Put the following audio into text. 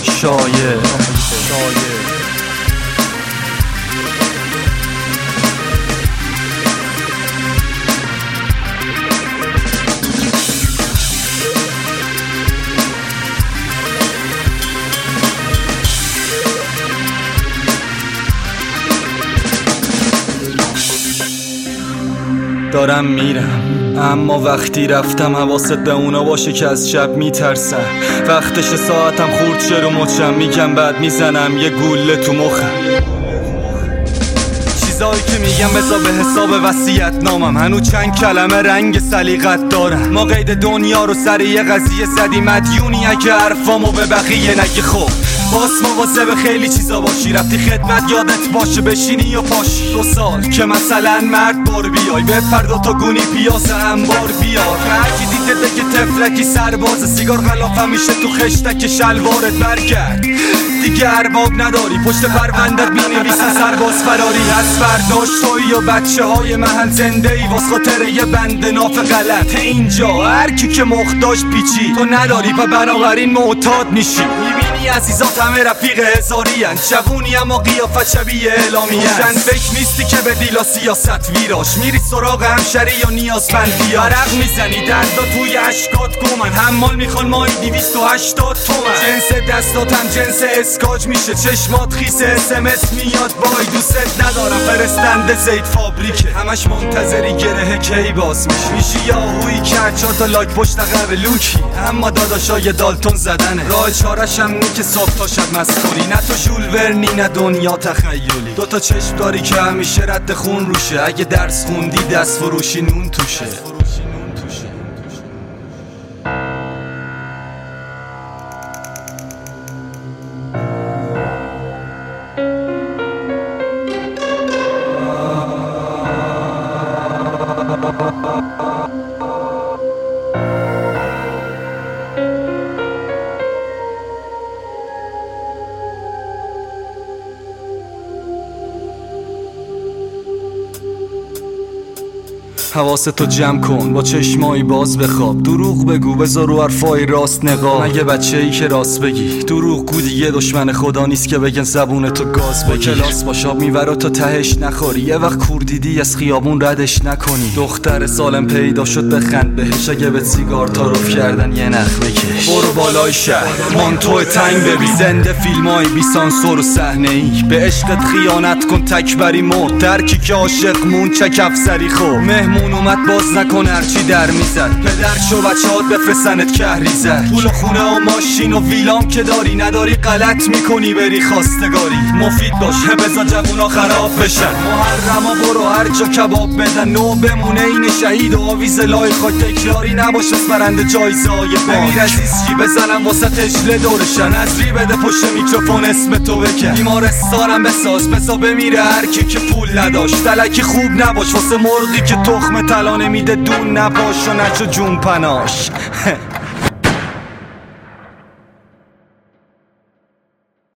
شایع دارم میرم، اما وقتی رفتم حواست به اونا باشه که از شب میترسم. وقتش ساعتم خورد شه رو مچم، میگم بعد میزنم یه گوله تو مخم. چیزایی که میگم بذار به حساب وصیت نامم، هنو چند کلمه رنگ سلیقت دارم. ما قید دنیا رو سر یه قضیه زدی، مدیونی اگه حرفامو به بقیه نگی. خب باز مواظب خیلی چیزا باشی، رفتی خدمت یادت باشه بشینی یا پاشی. 2 سال که مثلا مرد بار بیای، بپر 2 تا گونی پیاز انبار بیار. هرکی دیده که تفلکی سرباز، سیگار غلاف همیشه تو خشتک شلوارت. برگرد دیگه ارباب نداری، پشت پروندت مینویسن سرباز فراری. از فرداش توی و بچه های محل زنده ای واس خاطر یه بند ناف غلط. اینجا هرکی که محتاج پیچی تو نداری و بنابراین معتاد میشی. میبینی عزیزات همه رفیق هزاری هن، جوونی اما قیافت شبیه اعلامی هن. فکر نیستی که به دیلا سیاست ویراش، میری سراغ همشری یا نیازمندی. عرق میزنی دردا توی اشکات گمن، حمال میخوان مایی 280 تومن. جنس دستاتم جنس اسکاج میشه، چشمات خیس SMS میاد بای دوست ندارم. فرستنده زید فابریکه، همش منتظری گره کی باز میشی. یاهویی کرد 4 تا لایک پشت عقب لوکی، اما داداشای دالتون زدنه. راه چارش هم نی که صبح تا شب مسکوری، نه تو ژول ورنی نه دنیا تخیلی. 2 تا چشم داری که همیشه رد خون روشه، اگه درس خوندی دست فروشی نون توشه. حواستو جمع کن، با چشمایی باز بخواب. دروغ بگو بذار رو حرفای راست نقاب. مگه بچه ای که راست بگی؟ دروغ گو دیگه دشمن خدا نیست که بگن زبونتو گاز بگی. کلاس با شاب میبره تا تهش نخوری، یه وقت کور دیدی از خیابون ردش نکنی. دختر سالم پیدا شد بخند بهش، اگه به سیگار تعارف کردن یه نخ بکش. برو بالای شهر مانتو تنگ ببین، زنده فیلمای بی سانسور و صحنه ای. به عشقت خیانت کن تکبری مرد، درکی که عاشق مون چک افسری خو. مهمون اومد باز نکن هرچی در میزد، پدر شو بچهات بفرستنت کهریزد. پول و خونه و ماشین و ویلام که داری نداری، غلط میکنی بری خواستگاری. مفید باش بذار جوونا خراب بشن، محرما برو هر جا کباب بدن. نو بمونه این شهید و آویز لای خاک، تکراری نباش برنده جایزه های بمیر عزیز چی بزنم واسه تشله دورشن. از ری بده پشت میکروفون اسم تو بکن، بیمارستانم بساز بسا بمیره هرکی که پول نداشت. تلکی خوب نباش واسه مرغی که تخم طلا نمیده دون نباش و نجا جون پناش.